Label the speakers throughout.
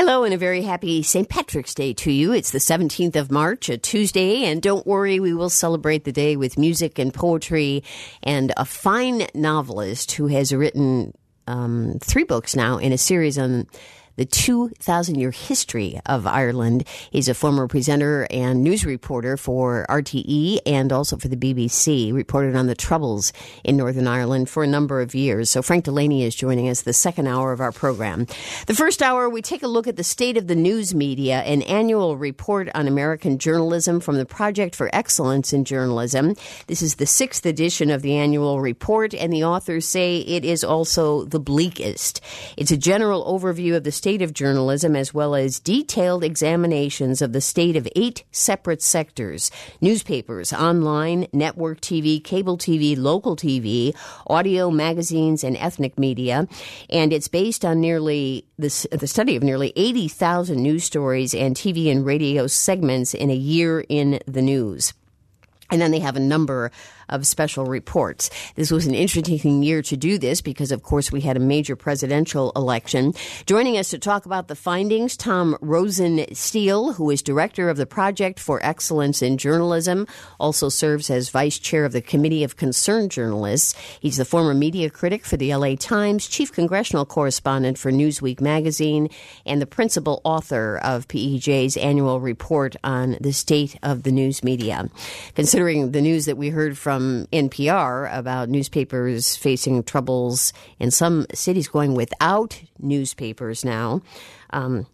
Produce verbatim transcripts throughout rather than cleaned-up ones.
Speaker 1: Hello and a very happy Saint Patrick's Day to you. It's the seventeenth of March, a Tuesday, and don't worry, we will celebrate the day with music and poetry and a fine novelist who has written um, three books now in a series on the two thousand year history of Ireland. He's a former presenter and news reporter for R T E and also for the B B C, reported on the Troubles in Northern Ireland for a number of years. So Frank Delaney is joining us the second hour of our program. The first hour, we take a look at the state of the news media, an annual report on American journalism from the Project for Excellence in Journalism. This is the sixth edition of the annual report, and the authors say it is also the bleakest. It's a general overview of the state of journalism, as well as detailed examinations of the state of eight separate sectors: newspapers, online, network T V, cable T V, local T V, audio, magazines, and ethnic media. And it's based on nearly the, the study of nearly eighty thousand news stories and T V and radio segments in a year in the news. And then they have a number of special reports. This was an interesting year to do this because, of course, we had a major presidential election. Joining us to talk about the findings, Tom Rosenstiel, who is director of the Project for Excellence in Journalism, also serves as vice chair of the Committee of Concerned Journalists. He's the former media critic for the L A Times, chief congressional correspondent for Newsweek magazine, and the principal author of P E J's annual report on the state of the news media. Considering the news that we heard from From N P R about newspapers facing troubles in some cities going without newspapers now, um,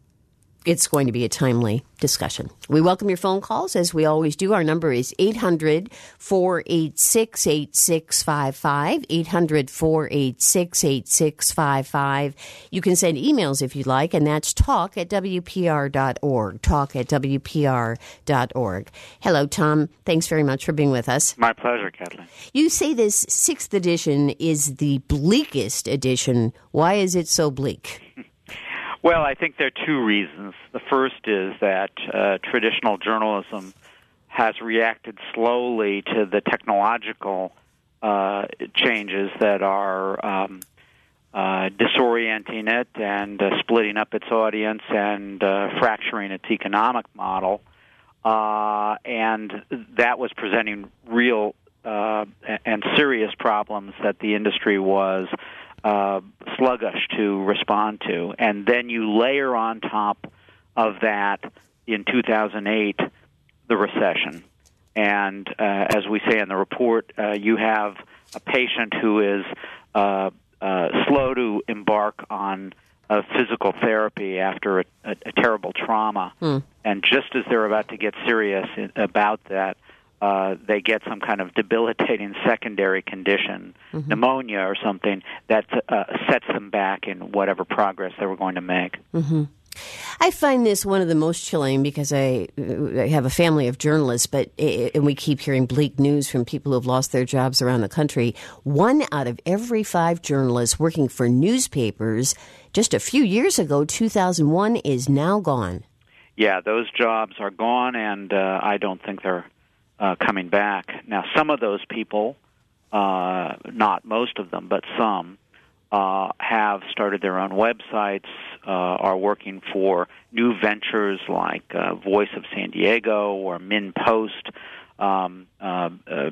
Speaker 1: it's going to be a timely discussion. We welcome your phone calls, as we always do. Our number is eight hundred, four eight six, eight six five five, eight hundred, four eight six, eight six five five. You can send emails if you like, and that's talk at W P R dot org, talk at W P R dot org. Hello, Tom. Thanks very much for being with us.
Speaker 2: My pleasure, Kathleen.
Speaker 1: You say this sixth edition is the bleakest edition. Why is it so bleak?
Speaker 2: Well, I think there are two reasons. The first is that uh, traditional journalism has reacted slowly to the technological uh, changes that are um, uh, disorienting it and uh, splitting up its audience and uh, fracturing its economic model. Uh, and that was presenting real uh, and serious problems that the industry was Uh, sluggish to respond to. And then you layer on top of that, in two thousand eight, the recession. And uh, as we say in the report, uh, you have a patient who is uh, uh, slow to embark on uh, physical therapy after a, a, a terrible trauma. Mm. And just as they're about to get serious about that, Uh, they get some kind of debilitating secondary condition, mm-hmm. pneumonia or something, that uh, sets them back in whatever progress they were going to make.
Speaker 1: Mm-hmm. I find this one of the most chilling because I, I have a family of journalists, but and we keep hearing bleak news from people who have lost their jobs around the country. One out of every five journalists working for newspapers just a few years ago, two thousand one, is now gone.
Speaker 2: Yeah, those jobs are gone, and uh, I don't think they're Uh, coming back. Now, some of those people, uh, not most of them, but some, uh, have started their own websites, uh, are working for new ventures like uh, Voice of San Diego or MinnPost. Um, uh, uh,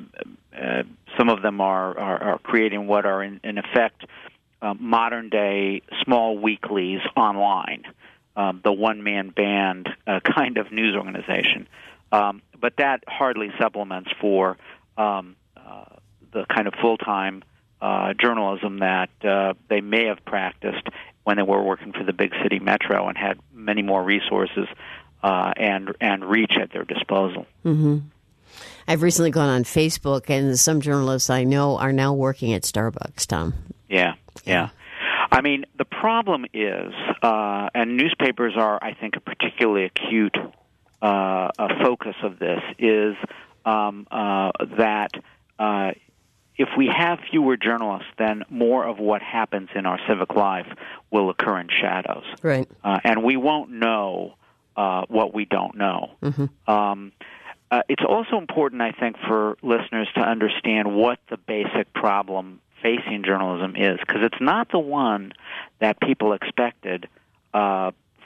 Speaker 2: uh, some of them are, are, are creating what are, in, in effect, uh, modern-day small weeklies online, um, the one-man band uh, kind of news organization. Um, but that hardly supplements for um, uh, the kind of full-time uh, journalism that uh, they may have practiced when they were working for the big city metro and had many more resources uh, and and reach at their disposal.
Speaker 1: Mm-hmm. I've recently gone on Facebook, and some journalists I know are now working at Starbucks, Tom.
Speaker 2: Yeah, yeah. I mean, the problem is, uh, and newspapers are, I think, a particularly acute uh, a focus of this, is um, uh, that uh, if we have fewer journalists, then more of what happens in our civic life will occur in shadows.
Speaker 1: Right.
Speaker 2: Uh, and we won't know uh, what we don't know. Mm-hmm. Um, uh, it's also important, I think, for listeners to understand what the basic problem facing journalism is, because it's not the one that people expected uh,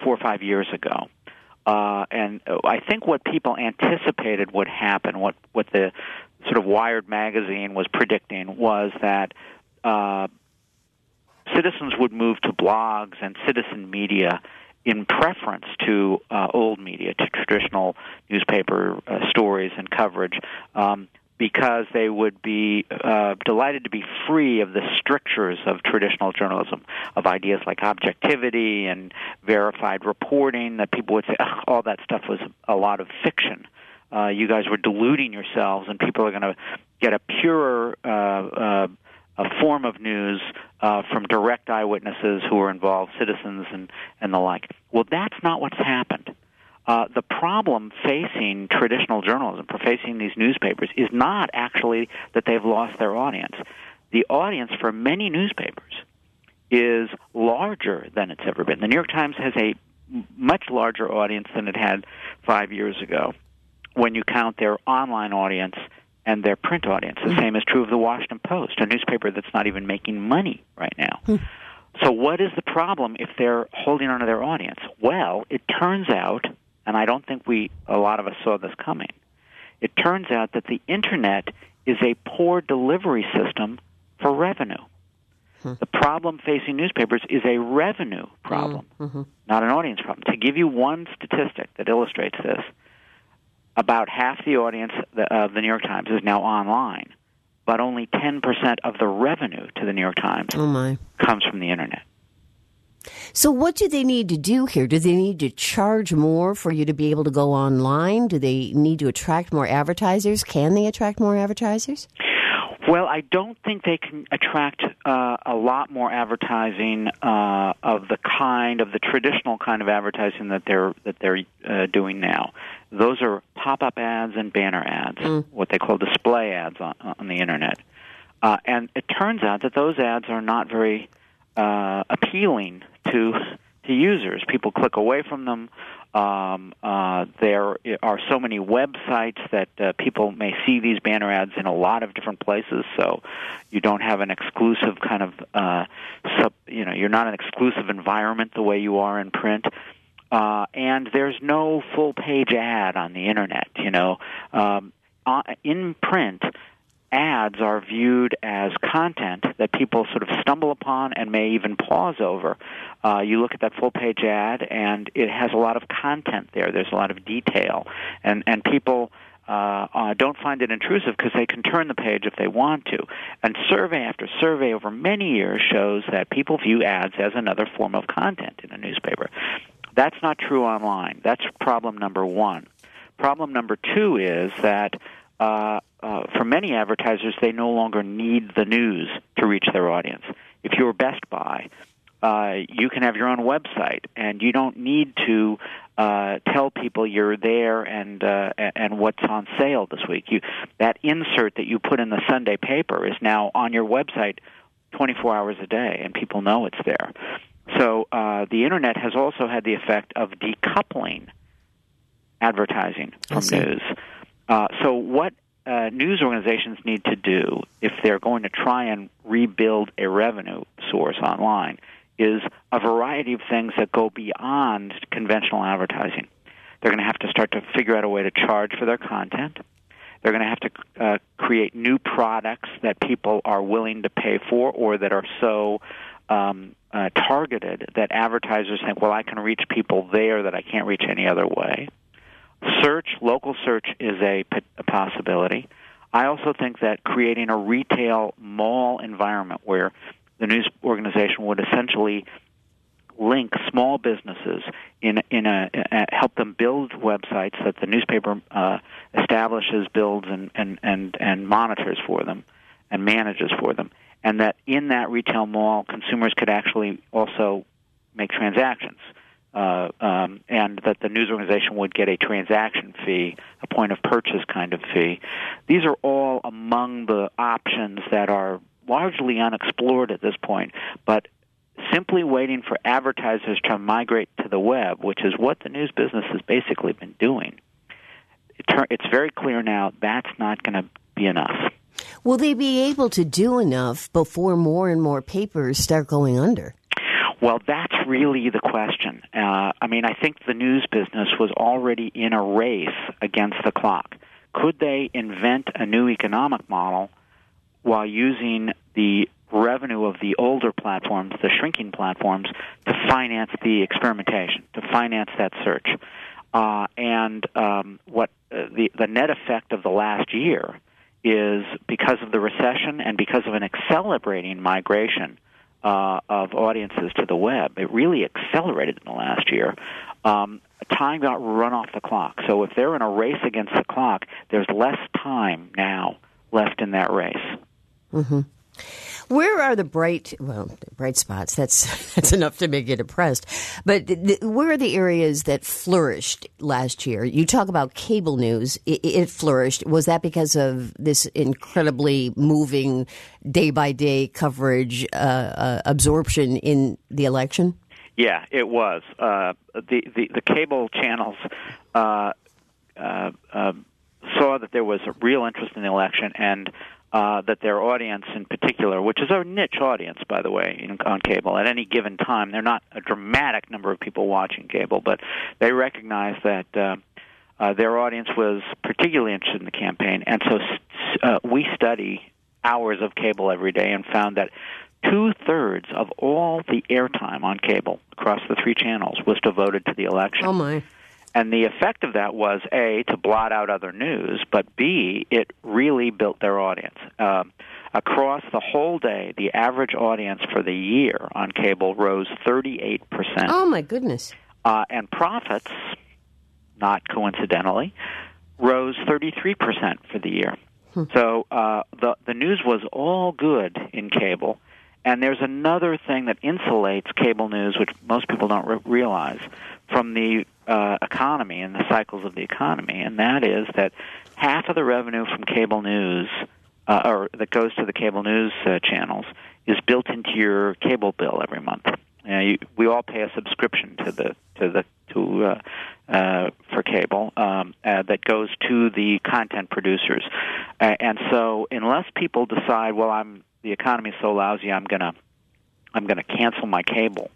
Speaker 2: four or five years ago. Uh, and I think what people anticipated would happen, what, what the sort of Wired magazine was predicting, was that uh, citizens would move to blogs and citizen media in preference to uh, old media, to traditional newspaper uh, stories and coverage, um, because they would be uh, delighted to be free of the strictures of traditional journalism, of ideas like objectivity and verified reporting, that people would say, oh, all that stuff was a lot of fiction. Uh, you guys were deluding yourselves, and people are going to get a purer uh, uh, a form of news uh, from direct eyewitnesses who are involved, citizens and, and the like. Well, that's not what's happened. Uh, the problem facing traditional journalism, for facing these newspapers, is not actually that they've lost their audience. The audience for many newspapers is larger than it's ever been. The New York Times has a much larger audience than it had five years ago when you count their online audience and their print audience. The same is true of the Washington Post, a newspaper that's not even making money right now. Hmm. So what is the problem if they're holding on to their audience? Well, it turns out, and I don't think we a lot of us saw this coming, it turns out that the Internet is a poor delivery system for revenue. Hmm. The problem facing newspapers is a revenue problem, mm-hmm. not an audience problem. To give you one statistic that illustrates this, about half the audience of the New York Times is now online, but only ten percent of the revenue to the New York Times
Speaker 1: oh my.
Speaker 2: comes from the Internet.
Speaker 1: So what do they need to do here? Do they need to charge more for you to be able to go online? Do they need to attract more advertisers? Can they attract more advertisers?
Speaker 2: Well, I don't think they can attract uh, a lot more advertising uh, of the kind of the traditional kind of advertising that they're that they're uh, doing now. Those are pop-up ads and banner ads, mm. what they call display ads on, on the Internet. Uh, and it turns out that those ads are not very uh, appealing to to users. People click away from them. Um, uh, there are so many websites that uh, people may see these banner ads in a lot of different places, so you don't have an exclusive kind of, uh, sub, you know, you're not an exclusive environment the way you are in print. Uh, and there's no full-page ad on the Internet, you know. Um, uh, in print, ads are viewed as content that people sort of stumble upon and may even pause over. Uh, you look at that full-page ad, and it has a lot of content there. There's a lot of detail. And, and people uh, uh, don't find it intrusive because they can turn the page if they want to. And survey after survey over many years shows that people view ads as another form of content in a newspaper. That's not true online. That's problem number one. Problem number two is that uh, uh, for many advertisers, they no longer need the news to reach their audience. If you're Best Buy, uh, you can have your own website, and you don't need to uh, tell people you're there and uh, and what's on sale this week. You, that insert that you put in the Sunday paper is now on your website twenty-four hours a day, and people know it's there. So uh, the Internet has also had the effect of decoupling advertising from news. Uh, so what uh, news organizations need to do if they're going to try and rebuild a revenue source online is a variety of things that go beyond conventional advertising. They're going to have to start to figure out a way to charge for their content. They're going to have to uh, create new products that people are willing to pay for or that are so um, uh, targeted that advertisers think, well, I can reach people there that I can't reach any other way. Search, local search is a, a possibility. I also think that creating a retail mall environment where the news organization would essentially link small businesses in in a, a help them build websites that the newspaper uh, establishes, builds, and, and, and, and monitors for them and manages for them, and that in that retail mall, consumers could actually also make transactions. Uh, um, and that the news organization would get a transaction fee, a point of purchase kind of fee. These are all among the options that are largely unexplored at this point, but simply waiting for advertisers to migrate to the web, which is what the news business has basically been doing, it ter- it's very clear now that's not going to be enough.
Speaker 1: Will they be able to do enough before more and more papers start going under?
Speaker 2: Well, that's really the question. Uh, I mean, I think the news business was already in a race against the clock. Could they invent a new economic model while using the revenue of the older platforms, the shrinking platforms, to finance the experimentation, to finance that search? Uh, and um, what uh, the, the net effect of the last year is, because of the recession and because of an accelerating migration uh, of audiences to the web, it really accelerated in the last year. Um, time got run off the clock. So if they're in a race against the clock, there's less time now left in that race.
Speaker 1: Mm-hmm. Where are the bright, well, bright spots? That's that's enough to make you depressed. But th- where are the areas that flourished last year? You talk about cable news. It, it flourished. Was that because of this incredibly moving day-by-day coverage uh, uh, absorption in the election?
Speaker 2: Yeah, it was. Uh, the, the, the cable channels uh, uh, uh, saw that there was a real interest in the election, and Uh, that their audience in particular, which is a niche audience, by the way, in, on cable, at any given time, they're not a dramatic number of people watching cable, but they recognize that uh, uh, their audience was particularly interested in the campaign. And so uh, we study hours of cable every day and found that two-thirds of all the airtime on cable across the three channels was devoted to the election.
Speaker 1: Oh, my.
Speaker 2: And the effect of that was, A, to blot out other news, but B, it really built their audience. Um, across the whole day, the average audience for the year on cable rose thirty-eight percent.
Speaker 1: Oh, my goodness.
Speaker 2: Uh, and profits, not coincidentally, rose thirty-three percent for the year. Hmm. So uh, the, the news was all good in cable. And there's another thing that insulates cable news, which most people don't re- realize, from the uh, economy and the cycles of the economy, and that is that half of the revenue from cable news, uh, or that goes to the cable news uh, channels, is built into your cable bill every month. You know, you, we all pay a subscription to the to the to uh, uh, for cable um, uh, that goes to the content producers, uh, and so unless people decide, well, I'm the economy is so lousy, I'm gonna I'm gonna cancel my cable.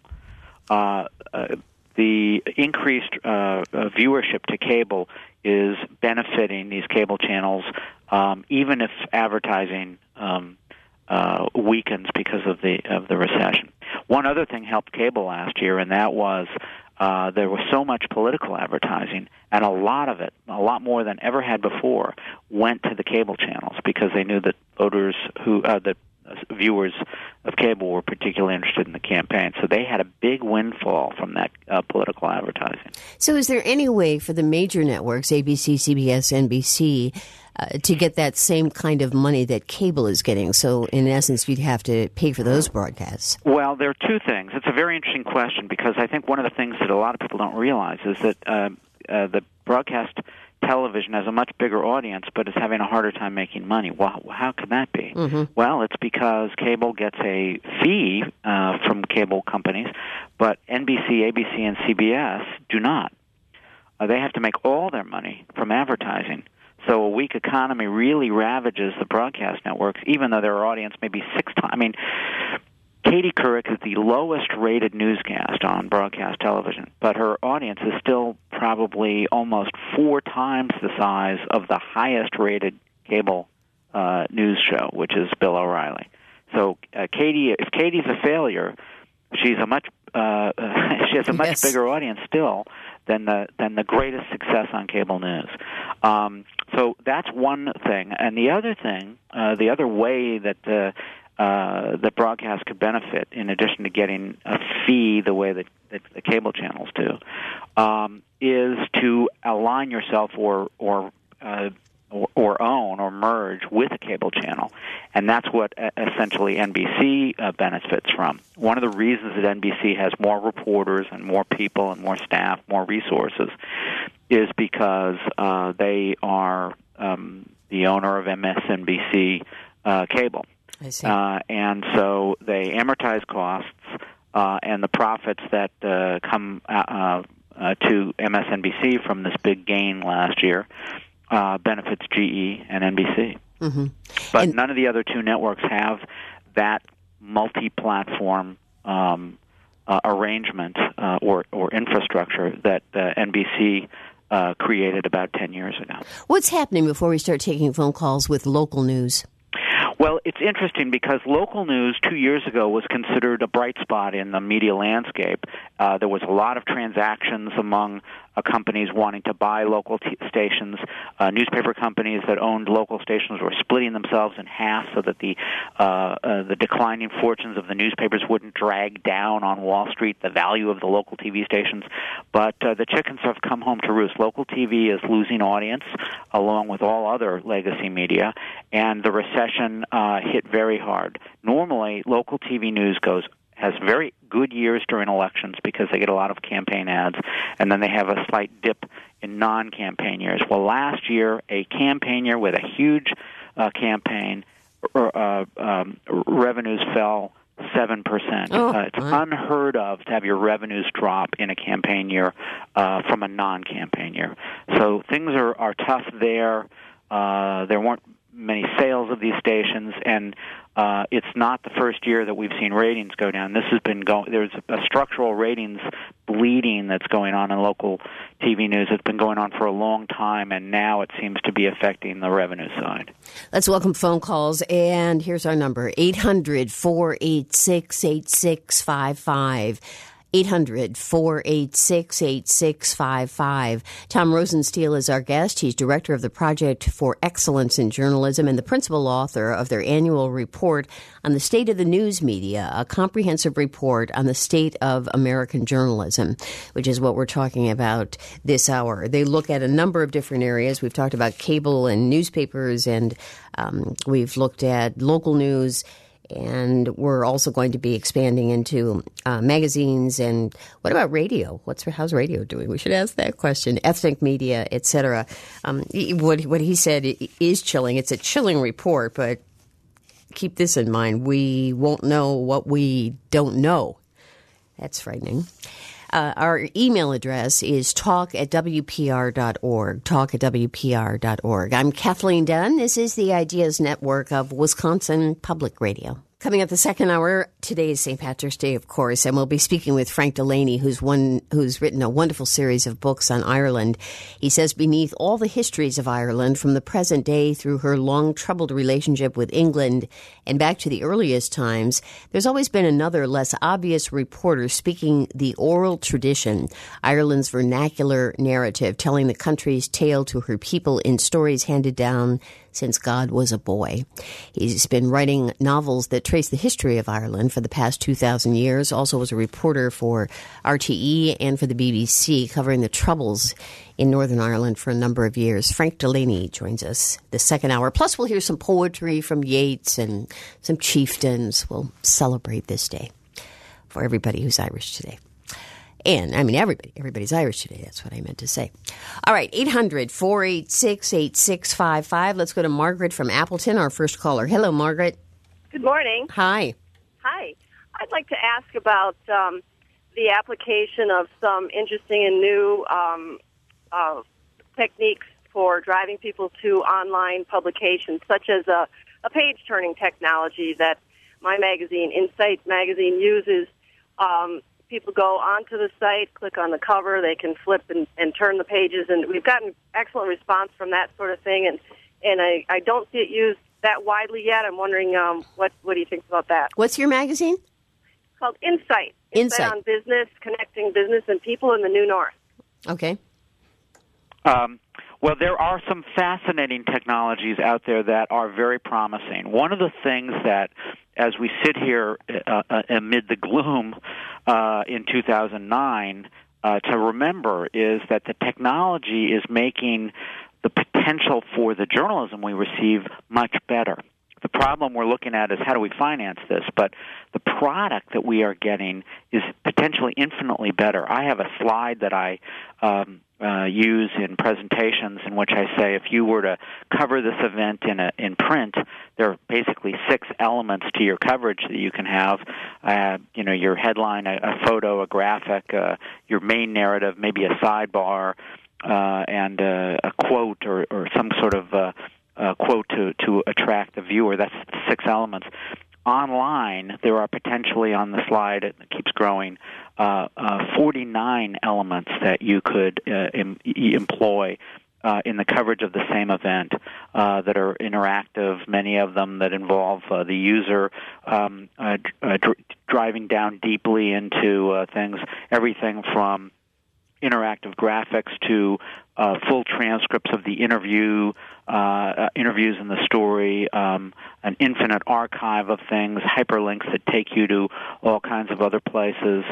Speaker 2: Uh, uh, the increased uh, uh, viewership to cable is benefiting these cable channels, um, even if advertising um, uh, weakens because of the of the recession. One other thing helped cable last year, and that was uh, there was so much political advertising, and a lot of it, a lot more than ever had before, went to the cable channels because they knew that voters who uh, that viewers of cable were particularly interested in the campaign. So they had a big windfall from that uh, political advertising.
Speaker 1: So is there any way for the major networks, A B C, C B S, N B C, uh, to get that same kind of money that cable is getting? So in essence, you'd have to pay for those broadcasts.
Speaker 2: Well, there are two things. It's a very interesting question because I think one of the things that a lot of people don't realize is that uh, uh, the broadcast television has a much bigger audience, but is having a harder time making money. Well, how can that be? Mm-hmm. Well, it's because cable gets a fee uh, from cable companies, but N B C, A B C, and C B S do not. Uh, they have to make all their money from advertising. So a weak economy really ravages the broadcast networks, even though their audience may be six times. I mean, Katie Couric is the lowest-rated newscast on broadcast television, but her audience is still probably almost four times the size of the highest-rated cable uh, news show, which is Bill O'Reilly. So uh, Katie, if Katie's a failure, she's a much uh, she has a much
Speaker 1: yes.
Speaker 2: bigger audience still than the than the greatest success on cable news. Um, so that's one thing, and the other thing, uh, the other way that uh, Uh, the broadcast could benefit, in addition to getting a fee the way that, that the cable channels do, um, is to align yourself or or, uh, or or own or merge with a cable channel, and that's what uh, essentially N B C uh, benefits from. One of the reasons that N B C has more reporters and more people and more staff, more resources, is because uh, they are um, the owner of M S N B C uh, Cable.
Speaker 1: I see.
Speaker 2: Uh, and so they amortize costs, uh, and the profits that uh, come uh, uh, to M S N B C from this big gain last year uh, benefits G E and N B C. Mm-hmm. But
Speaker 1: and-
Speaker 2: none of the other two networks have that multi-platform um, uh, arrangement uh, or, or infrastructure that uh, N B C uh, created about ten years ago.
Speaker 1: What's happening before we start taking phone calls with local news?
Speaker 2: Well, it's interesting because local news two years ago was considered a bright spot in the media landscape. Uh, there was a lot of transactions among uh, companies wanting to buy local t- stations. Uh, newspaper companies that owned local stations were splitting themselves in half so that the uh, uh, the declining fortunes of the newspapers wouldn't drag down on Wall Street the value of the local T V stations. But uh, the chickens have come home to roost. Local T V is losing audience, along with all other legacy media, and the recession uh, hit very hard. Normally, local T V news goes has very good years during elections because they get a lot of campaign ads, and then they have a slight dip in non-campaign years. Well, last year, a campaign year with a huge uh, campaign, uh, um, revenues fell seven percent.
Speaker 1: Oh,
Speaker 2: uh, it's
Speaker 1: right.
Speaker 2: unheard of to have your revenues drop in a campaign year uh, from a non-campaign year. So things are, are tough there. Uh, there weren't many sales of these stations, and uh, it's not the first year that we've seen ratings go down. This has been going. There's a structural ratings bleeding that's going on in local T V news. It's been going on for a long time, and now it seems to be affecting the revenue side.
Speaker 1: Let's welcome phone calls, and here's our number: eight hundred, four eight six, eight six five five. eight hundred, four eight six, eight six five five. Tom Rosenstiel is our guest. He's director of the Project for Excellence in Journalism and the principal author of their annual report on the state of the news media, a comprehensive report on the state of American journalism, which is what we're talking about this hour. They look at a number of different areas. We've talked about cable and newspapers, and um, we've looked at local news. And we're also going to be expanding into uh, magazines. And what about radio? What's how's radio doing? We should ask that question. Ethnic media, et cetera. Um, what what he said is chilling. It's a chilling report, but keep this in mind: we won't know what we don't know. That's frightening. Uh, our email address is talk at w p r dot org, talk at w p r dot org. I'm Kathleen Dunn. This is the Ideas Network of Wisconsin Public Radio. Coming up the second hour, today is Saint Patrick's Day, of course, and we'll be speaking with Frank Delaney, who's one who's written a wonderful series of books on Ireland. He says beneath all the histories of Ireland, from the present day through her long troubled relationship with England and back to the earliest times, there's always been another, less obvious reporter speaking the oral tradition, Ireland's vernacular narrative, telling the country's tale to her people in stories handed down since God was a boy. He's been writing novels that trace the history of Ireland for the past two thousand years, also was a reporter for R T E and for the B B C, covering the troubles in Northern Ireland for a number of years. Frank Delaney joins us the second hour. Plus, we'll hear some poetry from Yeats and some chieftains. We'll celebrate this day for everybody who's Irish today. And, I mean, everybody. Everybody's Irish today. That's what I meant to say. All right, eight hundred, four eight six, eight six five five. Let's go to Margaret from Appleton, our first caller. Hello, Margaret.
Speaker 3: Good morning.
Speaker 1: Hi.
Speaker 3: Hi. I'd like to ask about um, the application of some interesting and new um, uh, techniques for driving people to online publications, such as a, a page-turning technology that my magazine, Insight Magazine, uses. Um, people go onto the site, click on the cover, they can flip and, and turn the pages, and we've gotten excellent response from that sort of thing, and, and I, I don't see it used that widely yet. I'm wondering um, what, what do you think about that?
Speaker 1: What's your magazine?
Speaker 3: It's called Insight.
Speaker 1: Insight.
Speaker 3: Insight on business, connecting business and people in the New North.
Speaker 1: Okay.
Speaker 2: Um, well, there are some fascinating technologies out there that are very promising. One of the things that, as we sit here uh, uh, amid the gloom uh, in two thousand nine, uh, to remember is that the technology is making the potential for the journalism we receive much better. The problem we're looking at is how do we finance this, but the product that we are getting is potentially infinitely better. I have a slide that I um, uh, use in presentations in which I say if you were to cover this event in a, in print, there are basically six elements to your coverage that you can have. Uh, you know, your headline, a, a photo, a graphic, uh, your main narrative, maybe a sidebar, uh, and uh, a quote or, or some sort of uh, uh, quote to, to attract the viewer. That's six elements. online, there are potentially on the slide, it keeps growing, uh, uh, forty-nine elements that you could uh, em- employ uh, in the coverage of the same event uh, that are interactive, many of them that involve uh, the user um, uh, uh, dr- driving down deeply into uh, things, everything from interactive graphics to uh, full transcripts of the interview, uh, uh, interviews in the story, um, an infinite archive of things, hyperlinks that take you to all kinds of other places,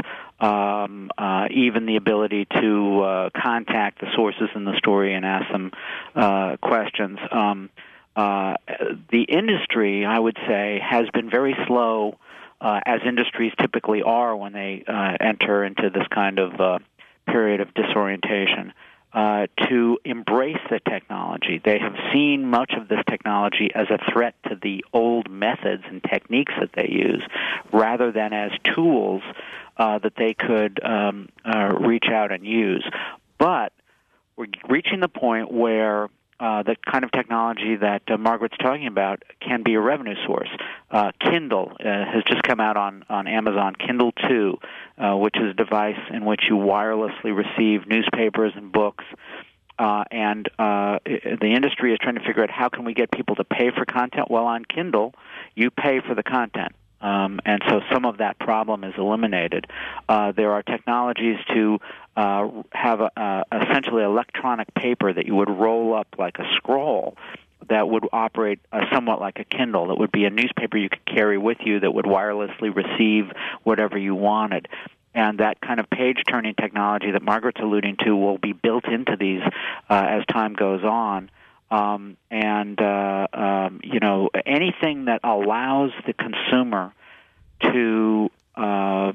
Speaker 2: um, uh, even the ability to uh, contact the sources in the story and ask them uh, questions. Um, uh, the industry, I would say, has been very slow, uh, as industries typically are when they uh, enter into this kind of uh, period of disorientation, uh, to embrace the technology. They have seen much of this technology as a threat to the old methods and techniques that they use, rather than as tools uh, that they could um, uh, reach out and use. But we're reaching the point where Uh, the kind of technology that uh, Margaret's talking about can be a revenue source. Uh, Kindle uh, has just come out on, on Amazon, Kindle two, uh, which is a device in which you wirelessly receive newspapers and books. Uh, and uh, the industry is trying to figure out how can we get people to pay for content. Well, on Kindle, you pay for the content. Um, and so some of that problem is eliminated. Uh, there are technologies to uh, have a, a essentially electronic paper that you would roll up like a scroll that would operate uh, somewhat like a Kindle. That would be a newspaper you could carry with you that would wirelessly receive whatever you wanted. And that kind of page-turning technology that Margaret's alluding to will be built into these uh, as time goes on. Um, and, uh, um, you know, anything that allows the consumer to uh,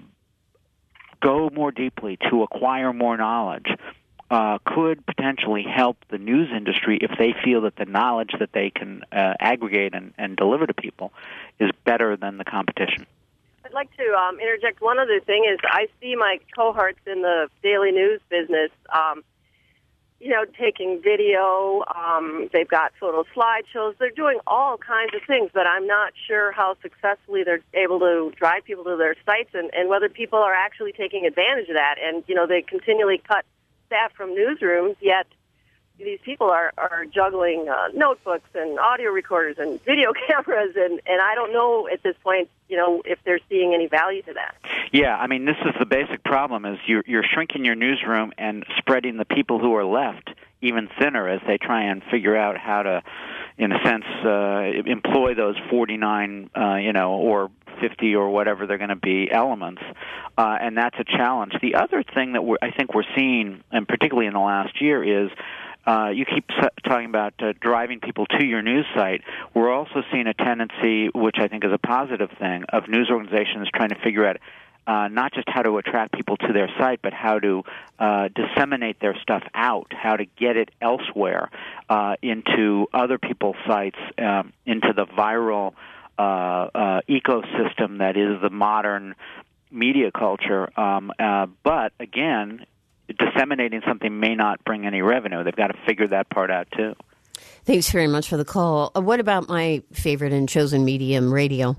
Speaker 2: go more deeply, to acquire more knowledge, uh, could potentially help the news industry if they feel that the knowledge that they can uh, aggregate and, and deliver to people is better than the competition.
Speaker 3: I'd like to um, interject one other thing is I see my cohorts in the daily news business um, you know, taking video, um, they've got photo slideshows, they're doing all kinds of things, but I'm not sure how successfully they're able to drive people to their sites and, and whether people are actually taking advantage of that. And, you know, they continually cut staff from newsrooms, yet these people are, are juggling uh, notebooks and audio recorders and video cameras, and, and I don't know at this point, you know, if they're seeing any value to that.
Speaker 2: Yeah, I mean, this is the basic problem, is you're, you're shrinking your newsroom and spreading the people who are left even thinner as they try and figure out how to, in a sense, uh, employ those forty-nine, uh, you know, or fifty or whatever they're going to be elements, uh, and that's a challenge. The other thing that we're, I think we're seeing, and particularly in the last year, is Uh, you keep talking about uh, driving people to your news site. We're also seeing a tendency, which I think is a positive thing, of news organizations trying to figure out uh, not just how to attract people to their site, but how to uh, disseminate their stuff out, how to get it elsewhere uh, into other people's sites, um, into the viral uh, uh, ecosystem that is the modern media culture. Um, uh, but, again, disseminating something may not bring any revenue. They've got to figure that part out, too.
Speaker 1: Thanks very much for the call. Uh, what about my favorite and chosen medium, radio?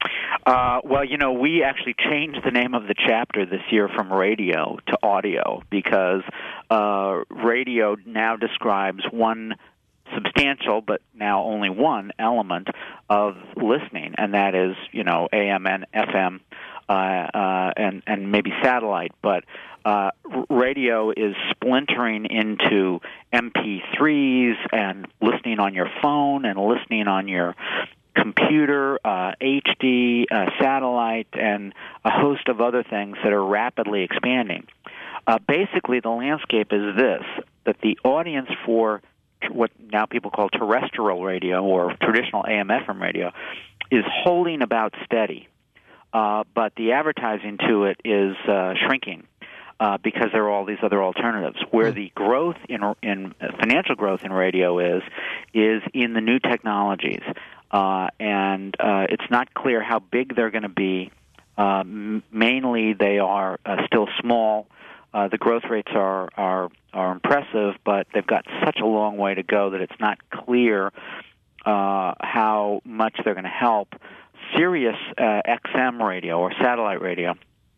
Speaker 2: Uh, well, you know, we actually changed the name of the chapter this year from radio to audio because uh, radio now describes one substantial, but now only one element of listening, and that is, you know, A M and F M uh, uh, and, and maybe satellite. But uh, radio is splintering into M P threes and listening on your phone and listening on your computer, uh, H D, uh, satellite, and a host of other things that are rapidly expanding. Uh, basically, the landscape is this, that the audience for what now people call terrestrial radio or traditional A M F M radio is holding about steady, uh, but the advertising to it is uh, shrinking uh, because there are all these other alternatives. Where the growth in, in uh, financial growth in radio is, is in the new technologies. Uh, and uh, it's not clear how big they're going to be. Uh, m- mainly, they are uh, still small. Uh, the growth rates are, are are impressive, but they've got such a long way to go that it's not clear uh, how much they're going to help. Sirius uh, X M radio or satellite radio,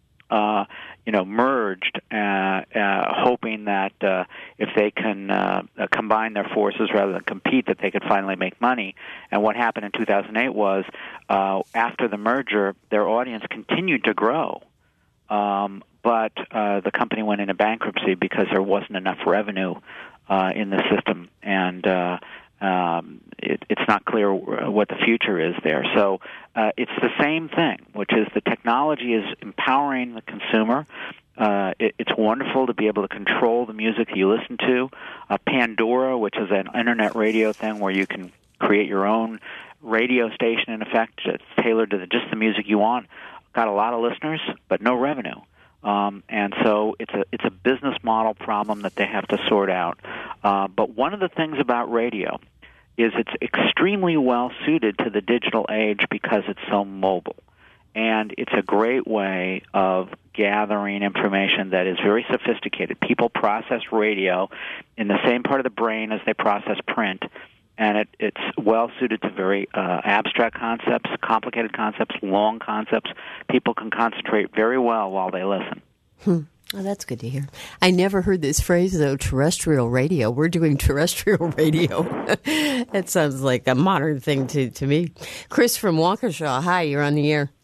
Speaker 2: uh, you know, merged, uh, uh, hoping that uh, if they can uh, combine their forces rather than compete, that they could finally make money. And what happened in two thousand eight was, uh, after the merger, their audience continued to grow. Um, but uh, the company went into bankruptcy because there wasn't enough revenue uh, in the system, and uh, um, it, it's not clear what the future is there. So uh, it's the same thing, which is the technology is empowering the consumer. Uh, it, it's wonderful to be able to control the music that you listen to. Uh, Pandora, which is an internet radio thing where you can create your own radio station, in effect, it's tailored to the, just the music you want, got a lot of listeners, but no revenue. Um, and so it's a it's a business model problem that they have to sort out. Uh, but one of the things about radio is it's extremely well suited to the digital age because it's so mobile. And it's a great way of gathering information that is very sophisticated. People process radio in the same part of the brain as they process print, and it, it's well suited to very uh, abstract concepts, complicated concepts, long concepts. People can concentrate very well while they listen.
Speaker 1: Hmm. Oh, that's good to hear. I never heard this phrase, though, terrestrial radio. We're doing terrestrial radio. That sounds like a modern thing to, to me. Chris from Waukesha, hi, you're on the air.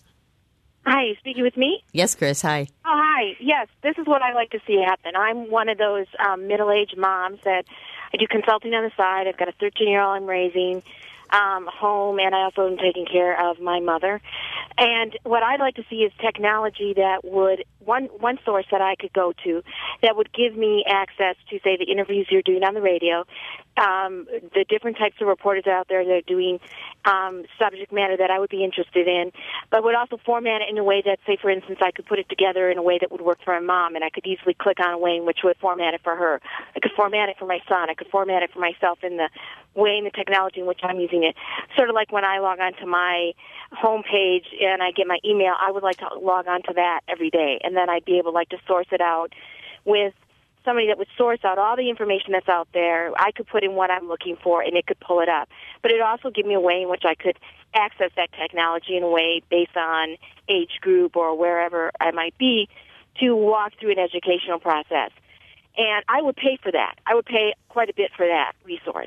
Speaker 4: Hi, speaking with me?
Speaker 1: Yes, Chris, hi.
Speaker 4: Oh, hi. Yes, this is what I like to see happen. I'm one of those um, middle-aged moms that I do consulting on the side. I've got a thirteen-year-old I'm raising um, home, and I also am taking care of my mother. And what I'd like to see is technology that would, one one source that I could go to that would give me access to, say, the interviews you're doing on the radio, um, the different types of reporters out there that are doing um, subject matter that I would be interested in, but would also format it in a way that, say, for instance, I could put it together in a way that would work for my mom, and I could easily click on a way in which would format it for her. I could format it for my son. I could format it for myself in the way in the technology in which I'm using it. Sort of like when I log on to my home page and I get my email, I would like to log on to that every day, and then I'd be able like to source it out with somebody that would source out all the information that's out there. I could put in what I'm looking for, and it could pull it up. But it also give me a way in which I could access that technology in a way based on age group or wherever I might be to walk through an educational process. And I would pay for that. I would pay quite a bit for that resource.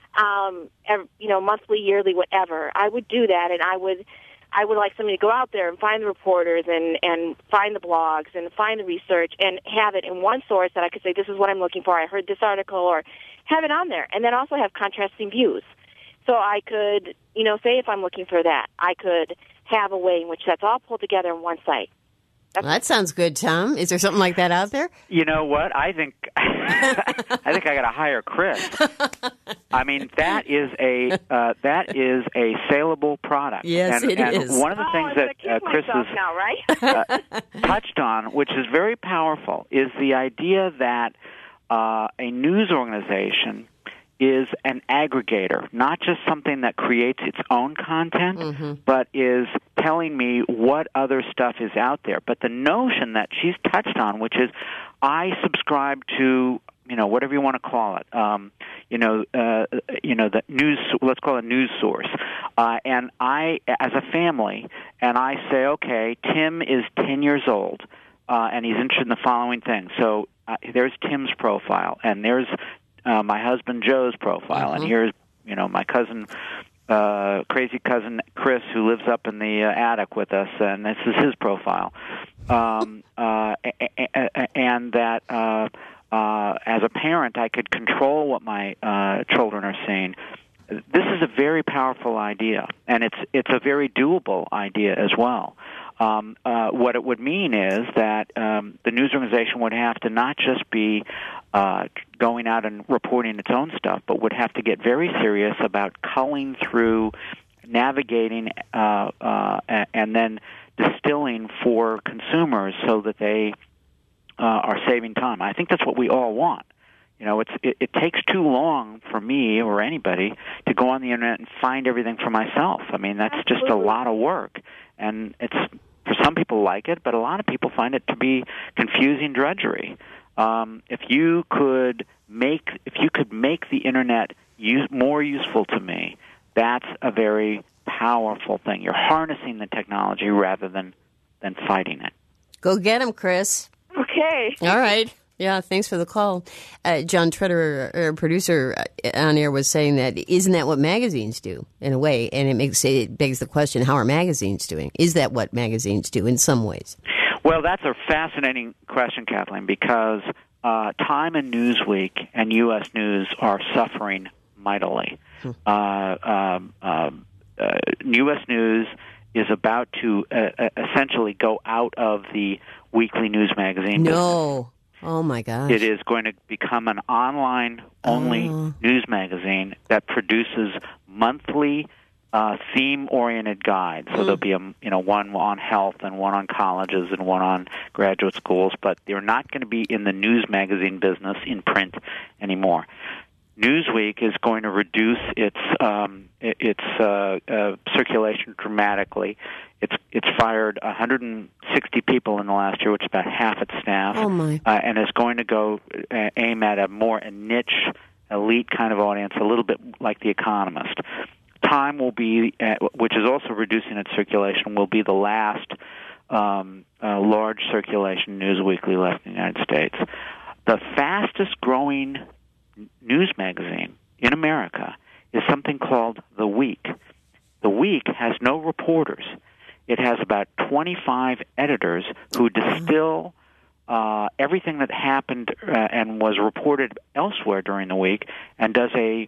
Speaker 4: Um, every, you know, monthly, yearly, whatever. I would do that, and I would I would like somebody to go out there and find the reporters and, and find the blogs and find the research and have it in one source that I could say, this is what I'm looking for. I heard this article, or have it on there. And then also have contrasting views. So I could, you know, say if I'm looking for that, I could have a way in which that's all pulled together in one site.
Speaker 1: Well, that sounds good, Tom. Is there something like that out there?
Speaker 2: You know what? I think I think I got to hire Chris. I mean, that is a uh, that is a saleable product.
Speaker 1: Yes,
Speaker 2: and,
Speaker 1: it
Speaker 2: and
Speaker 1: is.
Speaker 2: One of the
Speaker 4: oh,
Speaker 2: things
Speaker 4: I'm
Speaker 2: that uh, Chris has
Speaker 4: now, right?
Speaker 2: uh, touched on, which is very powerful, is the idea that uh, a news organization is an aggregator, not just something that creates its own content, mm-hmm. but is telling me what other stuff is out there. But the notion that she's touched on, which is I subscribe to, you know, whatever you want to call it, um, you know, uh, you know, the news, let's call it a news source. Uh, and I, as a family, and I say, okay, Tim is ten years old, uh, and he's interested in the following thing. So uh, there's Tim's profile, and there's Uh, my husband Joe's profile, mm-hmm. and here's, you know, my cousin, uh, crazy cousin Chris, who lives up in the uh, attic with us, and this is his profile. Um, uh, and that uh, uh, as a parent, I could control what my uh, children are seeing. This is a very powerful idea, and it's it's a very doable idea as well. Um, uh, what it would mean is that um, the news organization would have to not just be uh, going out and reporting its own stuff, but would have to get very serious about culling through, navigating, uh, uh, and then distilling for consumers so that they uh, are saving time. I think that's what we all want. You know, it's it, it takes too long for me or anybody to go on the internet and find everything for myself. I mean, that's
Speaker 4: Absolutely.
Speaker 2: just a lot of work, and it's for some people like it, but a lot of people find it to be confusing drudgery. Um, if you could make if you could make the internet use, more useful to me, that's a very powerful thing. You're harnessing the technology rather than, than fighting it.
Speaker 1: Go get him, Chris.
Speaker 3: Okay.
Speaker 1: All right. Yeah, thanks for the call. Uh, John Treader, our producer on air, was saying that isn't that what magazines do in a way? And it makes it begs the question: how are magazines doing? Is that what magazines do in some ways?
Speaker 2: Well, that's a fascinating question, Kathleen, because uh, Time and Newsweek and U S News are suffering mightily. Hmm. Uh, um, um, uh, U S News is about to uh, essentially go out of the weekly news magazine business.
Speaker 1: No. Oh, my gosh.
Speaker 2: It is going to become an online-only
Speaker 1: oh.
Speaker 2: news magazine that produces monthly uh, theme-oriented guides. So mm. there'll be a, you know, one on health and one on colleges and one on graduate schools, but they're not going to be in the news magazine business in print anymore. Newsweek is going to reduce its um, its uh, uh, circulation dramatically. It's it's fired one hundred sixty people in the last year, which is about half its staff.
Speaker 1: Oh my!
Speaker 2: Uh, and is going to go uh, aim at a more a niche, elite kind of audience, a little bit like The Economist. Time will be, uh, which is also reducing its circulation, will be the last um, uh, large circulation news weekly left in the United States. The fastest growing news magazine in America is something called The Week. The Week has no reporters. It has about twenty-five editors who distill uh, everything that happened uh, and was reported elsewhere during the week and does a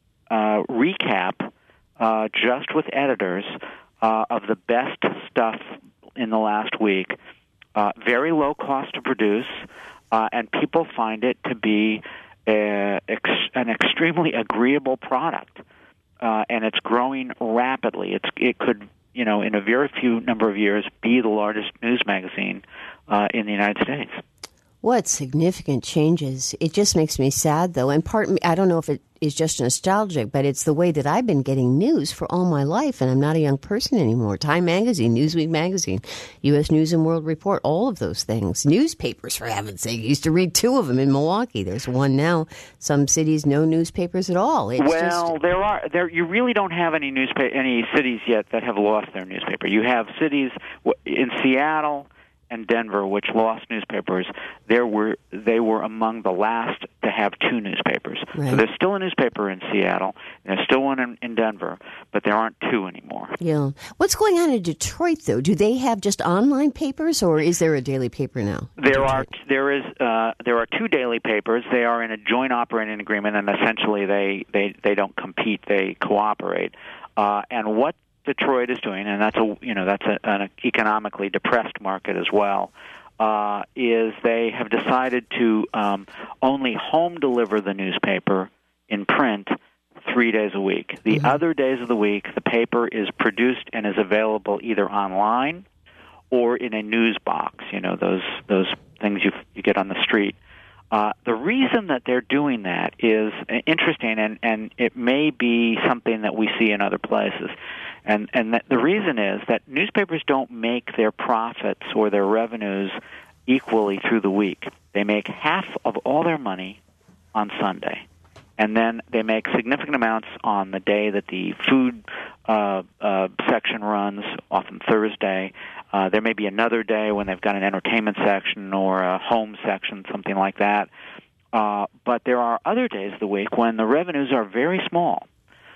Speaker 2: uh, recap uh, just with editors uh, of the best stuff in the last week. Uh, very low cost to produce, uh, and people find it to be Uh, ex- an extremely agreeable product, uh, and it's growing rapidly. It's it could, you know, in a very few number of years, be the largest news magazine uh, in the United States.
Speaker 1: What significant changes. It just makes me sad, though. And part, I don't know if it is just nostalgic, but it's the way that I've been getting news for all my life, and I'm not a young person anymore. Time Magazine, Newsweek Magazine, U S News and World Report, all of those things. Newspapers, for heaven's sake. I used to read two of them in Milwaukee. There's one now. Some cities, no newspapers at all. It's
Speaker 2: well,
Speaker 1: just...
Speaker 2: there are there. You really don't have any newspaper, any cities yet that have lost their newspaper. You have cities in Seattle and Denver, which lost newspapers. There were they were among the last to have two newspapers.
Speaker 1: Right.
Speaker 2: So there's still a newspaper in Seattle, and there's still one in, in Denver, but there aren't two anymore.
Speaker 1: Yeah. What's going on in Detroit, though? Do they have just online papers, or is there a daily paper now?
Speaker 2: There are there is uh, there are two daily papers. They are in a joint operating agreement, and essentially they they, they don't compete; they cooperate. Uh, and what Detroit is doing, and that's a you know that's a, an economically depressed market as well, uh, is they have decided to um, only home deliver the newspaper in print three days a week. The mm-hmm. other days of the week, the paper is produced and is available either online or in a news box. You know those those things you you get on the street. Uh, the reason that they're doing that is interesting, and, and it may be something that we see in other places. And and that the reason is that newspapers don't make their profits or their revenues equally through the week. They make half of all their money on Sunday, and then they make significant amounts on the day that the food uh, uh, section runs, often Thursday. Uh, there may be another day when they've got an entertainment section or a home section, something like that. Uh, but there are other days of the week when the revenues are very small.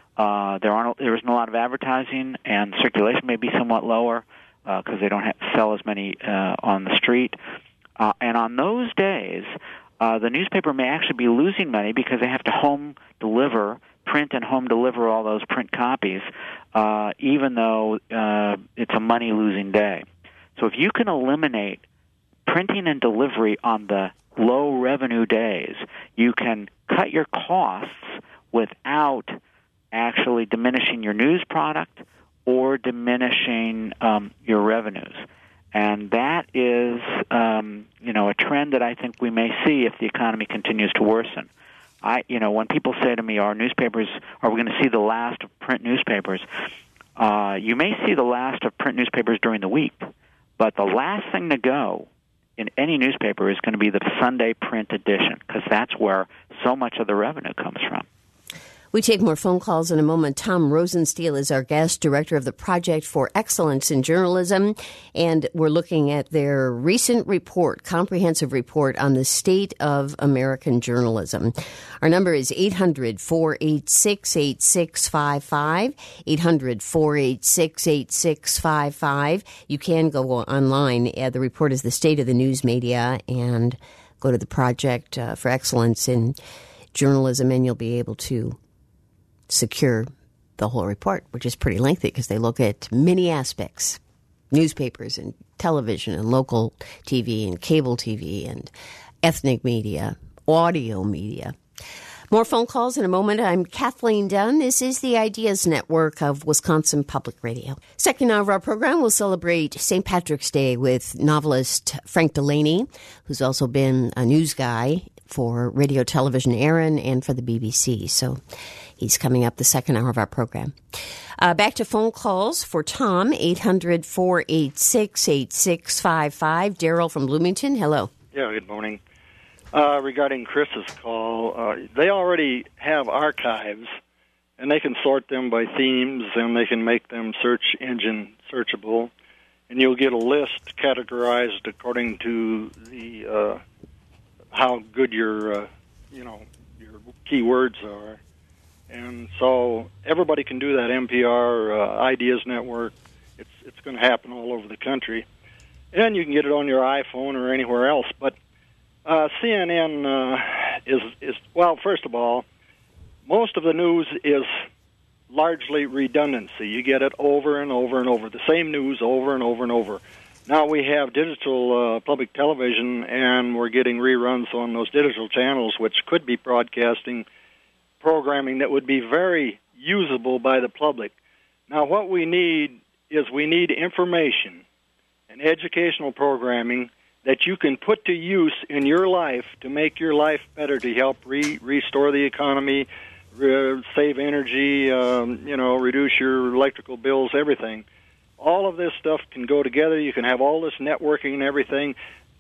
Speaker 2: Uh, there aren't there isn't a lot of advertising, and circulation may be somewhat lower because uh, they don't have, sell as many uh, on the street. Uh, and on those days, uh, the newspaper may actually be losing money because they have to home deliver, print and home deliver all those print copies, uh, even though uh, it's a money-losing day. So if you can eliminate printing and delivery on the low-revenue days, you can cut your costs without actually diminishing your news product or diminishing um, your revenues. And that is, um, you know, a trend that I think we may see if the economy continues to worsen. I, you know, when people say to me, "Are newspapers? Are we going to see the last of print newspapers?" Uh, you may see the last of print newspapers during the week, but the last thing to go in any newspaper is going to be the Sunday print edition because that's where so much of the revenue comes from.
Speaker 1: We take more phone calls in a moment. Tom Rosenstiel is our guest, director of the Project for Excellence in Journalism, and we're looking at their recent report, comprehensive report on the state of American journalism. Our number is eight hundred, four eight six, eight six five five, eight hundred, four eight six, eight six five five. You can go online. Uh, the report is the state of the news media, and go to the Project uh, for Excellence in Journalism, and you'll be able to secure the whole report, which is pretty lengthy because they look at many aspects, newspapers and television and local T V and cable T V and ethnic media, audio media. More phone calls in a moment. I'm Kathleen Dunn. This is the Ideas Network of Wisconsin Public Radio. Second hour of our program, we'll celebrate Saint Patrick's Day with novelist Frank Delaney, who's also been a news guy for Radio Television Aaron and for the B B C. So he's coming up the second hour of our program. Uh, back to phone calls for Tom, eight hundred, four eight six, eight six five five. Daryl from Bloomington, hello.
Speaker 5: Yeah, good morning. Uh, regarding Chris's call, uh, they already have archives, and they can sort them by themes, and they can make them search engine searchable, and you'll get a list categorized according to the uh, how good your uh, you know your keywords are. And so everybody can do that. N P R, uh, Ideas Network, it's it's going to happen all over the country. And you can get it on your iPhone or anywhere else. But uh, C N N uh, is, is, well, first of all, most of the news is largely redundancy. You get it over and over and over, the same news over and over and over. Now we have digital uh, public television, and we're getting reruns on those digital channels, which could be broadcasting programming that would be very usable by the public. Now, what we need is we need information and educational programming that you can put to use in your life to make your life better, to help re- restore the economy, re- save energy, um, you know, reduce your electrical bills, everything. All of this stuff can go together. You can have all this networking and everything.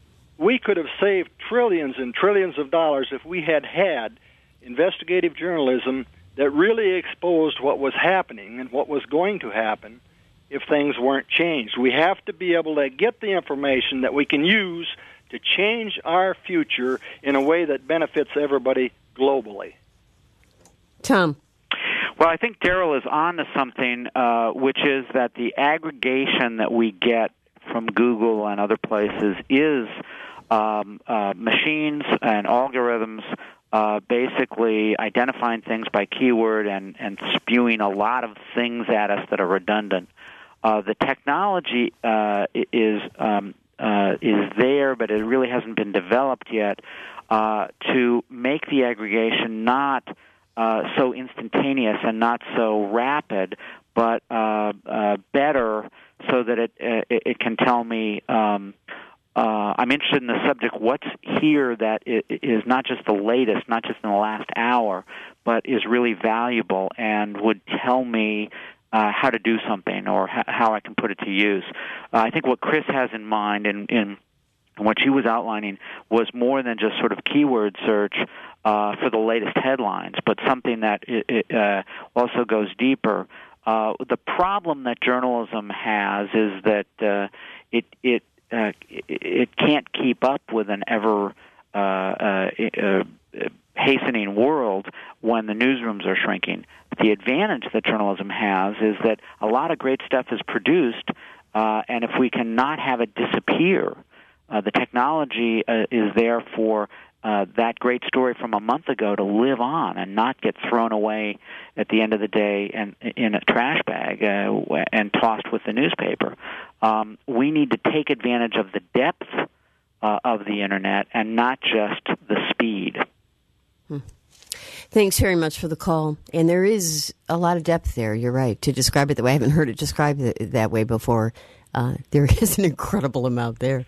Speaker 5: We could have saved trillions and trillions of dollars if we had had investigative journalism that really exposed what was happening and what was going to happen if things weren't changed. We have to be able to get the information that we can use to change our future in a way that benefits everybody globally.
Speaker 1: Tom.
Speaker 2: Well, I think Daryl is on to something, uh, which is that the aggregation that we get from Google and other places is um, uh, machines and algorithms Uh, basically identifying things by keyword and, and spewing a lot of things at us that are redundant. Uh, the technology uh, is um, uh, is there, but it really hasn't been developed yet uh, to make the aggregation not uh, so instantaneous and not so rapid, but uh, uh, better so that it, it, it can tell me um, Uh, I'm interested in the subject, what's here that is not just the latest, not just in the last hour, but is really valuable and would tell me uh, how to do something or ha- how I can put it to use. Uh, I think what Chris has in mind in, in what she was outlining was more than just sort of keyword search uh, for the latest headlines, but something that it, it, uh, also goes deeper. Uh, the problem that journalism has is that uh, it it Uh, it can't keep up with an ever uh, uh, uh, hastening world when the newsrooms are shrinking. The advantage that journalism has is that a lot of great stuff is produced, uh, and if we cannot have it disappear, uh, the technology uh, is there for uh, that great story from a month ago to live on and not get thrown away at the end of the day and in a trash bag uh, and tossed with the newspaper. Um, we need to take advantage of the depth uh, of the Internet and not just the speed.
Speaker 1: Hmm. Thanks very much for the call. And there is a lot of depth there, you're right, to describe it that way. I haven't heard it described that way before. Uh, there is an incredible amount there.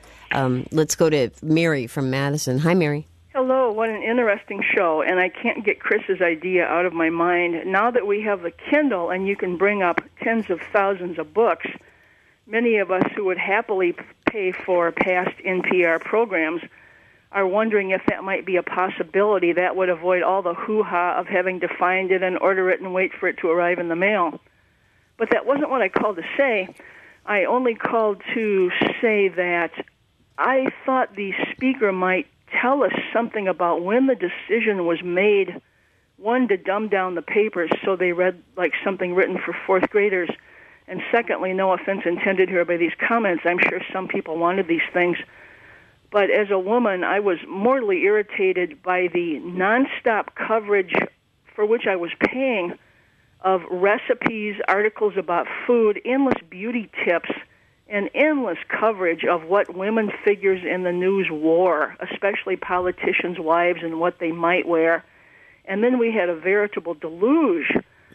Speaker 1: Um, let's go to Mary from Madison. Hi, Mary.
Speaker 6: Hello, what an interesting show, and I can't get Chris's idea out of my mind. Now that we have the Kindle and you can bring up tens of thousands of books, many of us who would happily pay for past N P R programs are wondering if that might be a possibility. That would avoid all the hoo-ha of having to find it and order it and wait for it to arrive in the mail. But that wasn't what I called to say. I only called to say that I thought the speaker might tell us something about when the decision was made, one, to dumb down the papers so they read like something written for fourth graders, and secondly, no offense intended here by these comments, I'm sure some people wanted these things, but as a woman, I was mortally irritated by the nonstop coverage for which I was paying of recipes, articles about food, endless beauty tips, and endless coverage of what women figures in the news wore, especially politicians' wives and what they might wear. And then we had a veritable deluge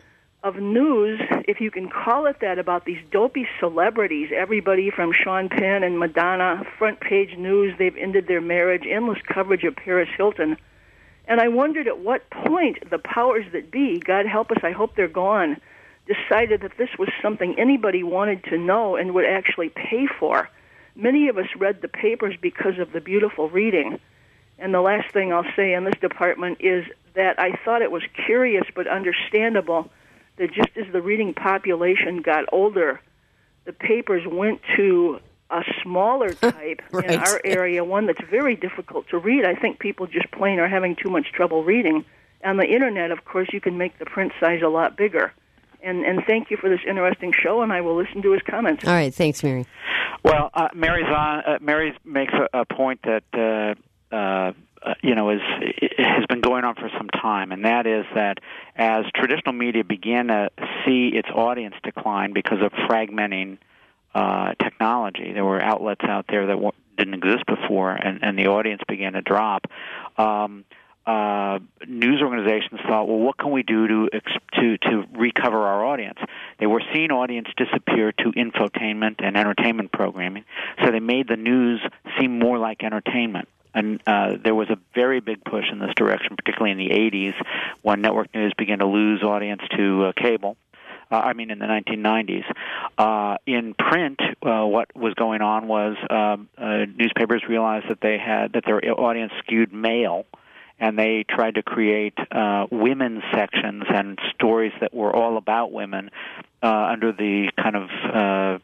Speaker 6: of news, if you can call it that, about these dopey celebrities, everybody from Sean Penn and Madonna, front page news, they've ended their marriage, endless coverage of Paris Hilton. And I wondered at what point the powers that be, God help us, I hope they're gone, decided that this was something anybody wanted to know and would actually pay for. Many of us read the papers because of the beautiful reading. And the last thing I'll say in this department is that I thought it was curious but understandable that just as the reading population got older, the papers went to a smaller type right. in our area, one that's very difficult to read. I think people just plain are having too much trouble reading. On the Internet, of course, you can make the print size a lot bigger. And, and thank you for this interesting show, and I will listen to his comments.
Speaker 1: All right, thanks, Mary.
Speaker 2: Well, uh, Mary's on. Uh, Mary makes a, a point that uh, uh, uh, you know is has been going on for some time, and that is that as traditional media began to see its audience decline because of fragmenting uh, technology, there were outlets out there that w- didn't exist before, and, and the audience began to drop. Um, Uh, news organizations thought, well, what can we do to to to recover our audience? They were seeing audience disappear to infotainment and entertainment programming, so they made the news seem more like entertainment. And uh, there was a very big push in this direction, particularly in the eighties, when network news began to lose audience to uh, cable. Uh, I mean, in the nineteen nineties. Uh, in print, uh, what was going on was uh, uh, newspapers realized that they had that their audience skewed male, and they tried to create uh, women's sections and stories that were all about women uh, under the kind of uh,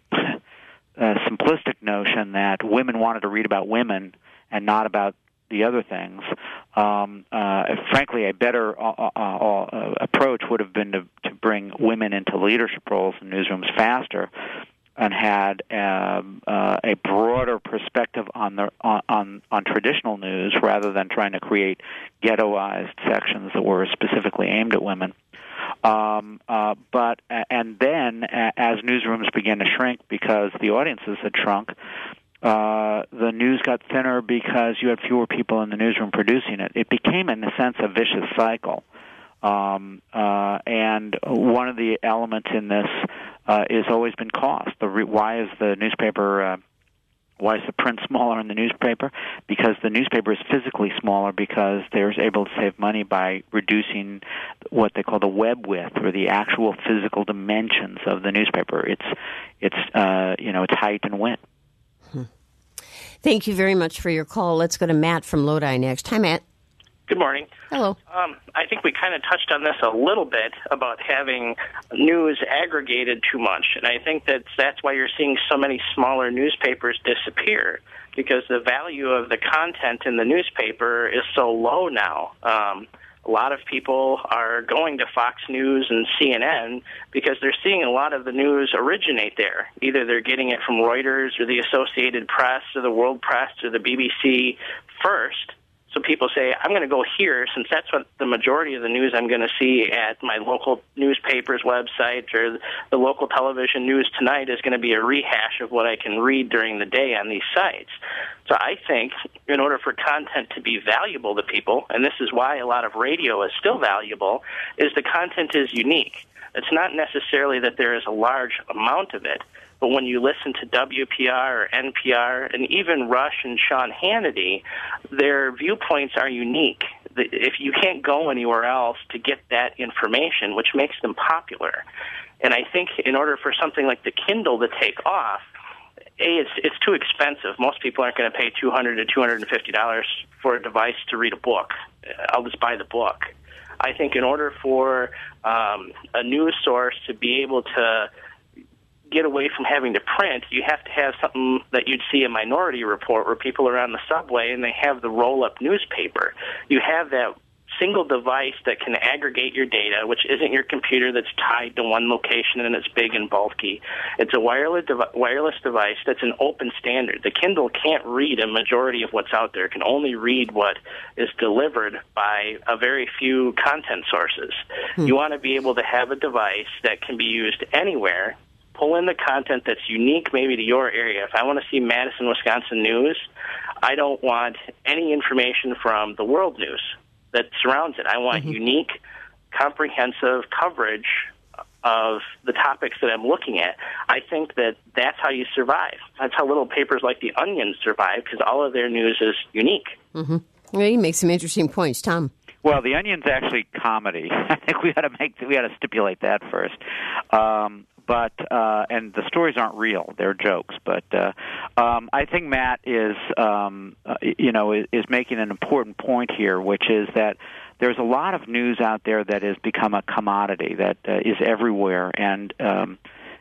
Speaker 2: uh, simplistic notion that women wanted to read about women and not about the other things. Um, uh, frankly, a better uh, uh, uh, approach would have been to, to bring women into leadership roles in newsrooms faster, and had um, uh, a broader perspective on the on, on on traditional news rather than trying to create ghettoized sections that were specifically aimed at women. Um, uh, but and then as newsrooms began to shrink because the audiences had shrunk, uh, the news got thinner because you had fewer people in the newsroom producing it. It became, in a sense, a vicious cycle. Um, uh, and one of the elements in this uh, has always been cost. The re- why is the newspaper, uh, why is the print smaller in the newspaper? Because the newspaper is physically smaller because they're able to save money by reducing what they call the web width, or the actual physical dimensions of the newspaper. It's, it's, uh, you know, its height and width.
Speaker 1: Hmm. Thank you very much for your call. Let's go to Matt from Lodi next. Hi, Matt.
Speaker 7: Good morning.
Speaker 1: Hello.
Speaker 7: Um, I think we kind of touched on this a little bit about having news aggregated too much, and I think that that's why you're seeing so many smaller newspapers disappear, because the value of the content in the newspaper is so low now. Um, a lot of people are going to Fox News and C N N because they're seeing a lot of the news originate there. Either they're getting it from Reuters or the Associated Press or the World Press or the B B C first. So people say, I'm going to go here, since that's what the majority of the news I'm going to see at my local newspaper's website or the local television news tonight is going to be a rehash of what I can read during the day on these sites. So I think in order for content to be valuable to people, and this is why a lot of radio is still valuable, is the content is unique. It's not necessarily that there is a large amount of it, but when you listen to W P R or N P R and even Rush and Sean Hannity, their viewpoints are unique. If you can't go anywhere else to get that information, which makes them popular. And I think in order for something like the Kindle to take off, A, it's it's too expensive. Most people aren't going to pay two hundred to two hundred and fifty dollars for a device to read a book. I'll just buy the book. I think in order for um, a news source to be able to get away from having to print, you have to have something that you'd see a Minority Report where people are on the subway and they have the roll-up newspaper. You have that single device that can aggregate your data, which isn't your computer that's tied to one location and it's big and bulky. It's a wireless dev- wireless device that's an open standard. The Kindle can't read a majority of what's out there. It can only read what is delivered by a very few content sources. Hmm. You want to be able to have a device that can be used anywhere, pull in the content that's unique maybe to your area. If I want to see Madison, Wisconsin news, I don't want any information from the world news that surrounds it. I want mm-hmm. unique, comprehensive coverage of the topics that I'm looking at. I think that that's how you survive. That's how little papers like The Onion survive, because all of their news is unique.
Speaker 1: Mm-hmm. Well, you make some interesting points, Tom.
Speaker 2: Well, The Onion's actually comedy. I think we got to make we got to stipulate that first. Um, but uh, and the stories aren't real; they're jokes. But uh, um, I think Matt is, um, uh, you know, is, is making an important point here, which is that there's a lot of news out there that has become a commodity that uh, is everywhere, and um,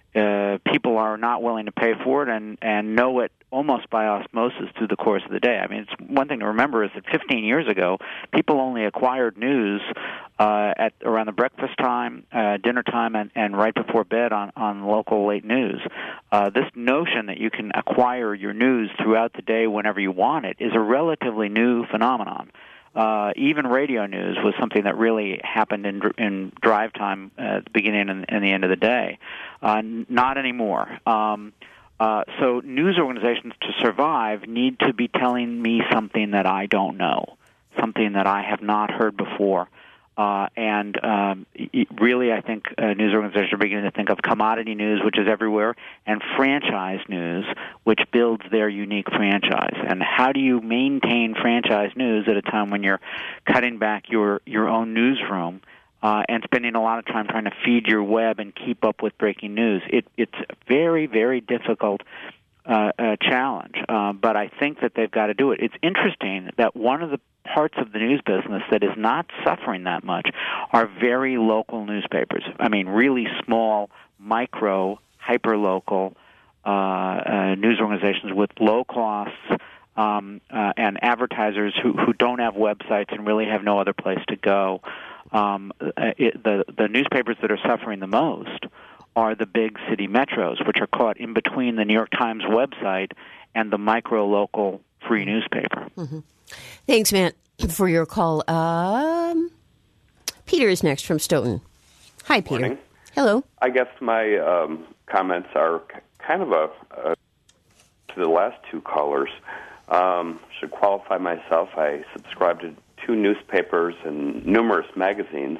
Speaker 2: uh, people are not willing to pay for it and, and know it almost by osmosis through the course of the day. I mean, it's one thing to remember is that fifteen years ago, people only acquired news uh, at around the breakfast time, uh, dinner time, and, and right before bed on, on local late news. Uh, this notion that you can acquire your news throughout the day whenever you want it is a relatively new phenomenon. Uh, even radio news was something that really happened in, in drive time at the beginning and, and the end of the day. Uh, not anymore. Um, Uh, so news organizations, to survive, need to be telling me something that I don't know, something that I have not heard before. Uh, and um, really, I think uh, news organizations are beginning to think of commodity news, which is everywhere, and franchise news, which builds their unique franchise. And how do you maintain franchise news at a time when you're cutting back your, your own newsroom Uh, and spending a lot of time trying to feed your web and keep up with breaking news? It, it's a very, very difficult uh, uh, challenge, uh, but I think that they've got to do it. It's interesting that one of the parts of the news business that is not suffering that much are very local newspapers. I mean, really small, micro, hyper-local uh, uh, news organizations with low costs um, uh, and advertisers who, who don't have websites and really have no other place to go. Um, it, the the newspapers that are suffering the most are the big city metros, which are caught in between the New York Times website and the micro-local free newspaper.
Speaker 1: Mm-hmm. Thanks, Matt, for your call. Um, Peter is next from Stoughton. Hi, Peter.
Speaker 8: Morning.
Speaker 1: Hello.
Speaker 8: I guess my um, comments are kind of a, a to the last two callers. Um, should qualify myself. I subscribe to two newspapers and numerous magazines.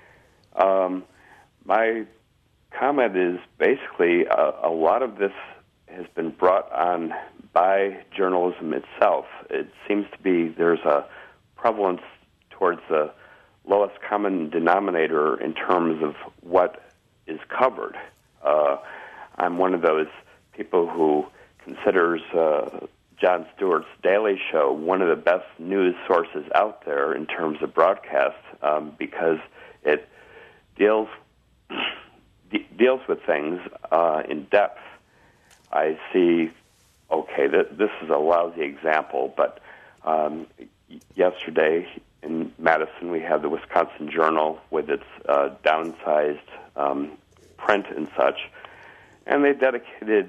Speaker 8: Um, my comment is basically a, a lot of this has been brought on by journalism itself. It seems to be there's a prevalence towards the lowest common denominator in terms of what is covered. Uh, I'm one of those people who considers uh, Jon Stewart's Daily Show one of the best news sources out there in terms of broadcast um, because it deals de- deals with things uh, in depth. I see, okay, th- this is a lousy example, but um, yesterday in Madison we had the Wisconsin Journal with its uh, downsized um, print and such, and they dedicated,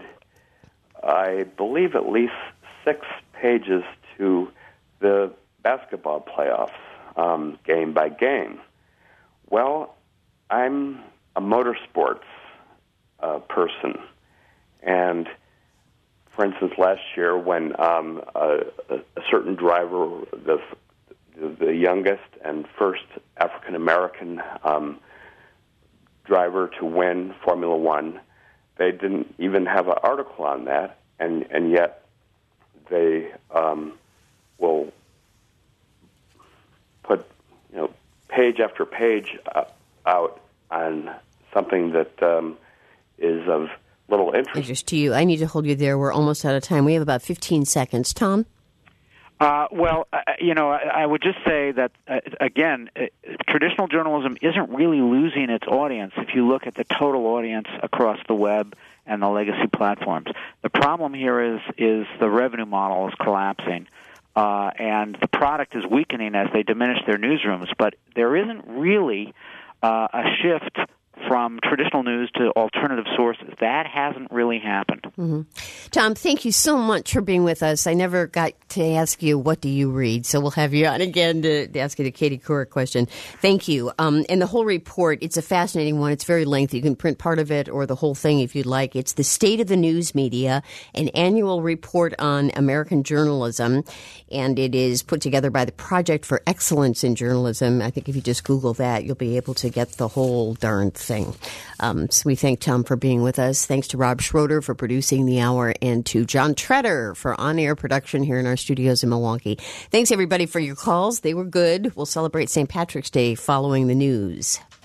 Speaker 8: I believe, at least six pages to the basketball playoffs, um, game by game. Well, I'm a motorsports uh, person, and for instance, last year when um, a, a certain driver, the the youngest and first African American um, driver to win Formula One, they didn't even have an article on that, and and yet they um, will put, you know, page after page uh, out on something that um, is of little interest.
Speaker 1: Interest to you. I need to hold you there. We're almost out of time. We have about fifteen seconds. Tom?
Speaker 2: Uh, well, uh, you know, I, I would just say that, uh, again, uh, traditional journalism isn't really losing its audience if you look at the total audience across the web and the legacy platforms. The problem here is is the revenue model is collapsing, uh, and the product is weakening as they diminish their newsrooms. But there isn't really uh, a shift from traditional news to alternative sources. That hasn't really happened.
Speaker 1: Mm-hmm. Tom, thank you so much for being with us. I never got to ask you, what do you read? So we'll have you on again to, to ask you the Katie Couric question. Thank you. Um, and the whole report, it's a fascinating one. It's very lengthy. You can print part of it or the whole thing if you'd like. It's The State of the News Media, an annual report on American journalism. And it is put together by the Project for Excellence in Journalism. I think if you just Google that, you'll be able to get the whole darn thing. Um, so we thank Tom for being with us. Thanks to Rob Schroeder for producing the hour and to John Treader for on-air production here in our studios in Milwaukee. Thanks, everybody, for your calls. They were good. We'll celebrate Saint Patrick's Day following the news.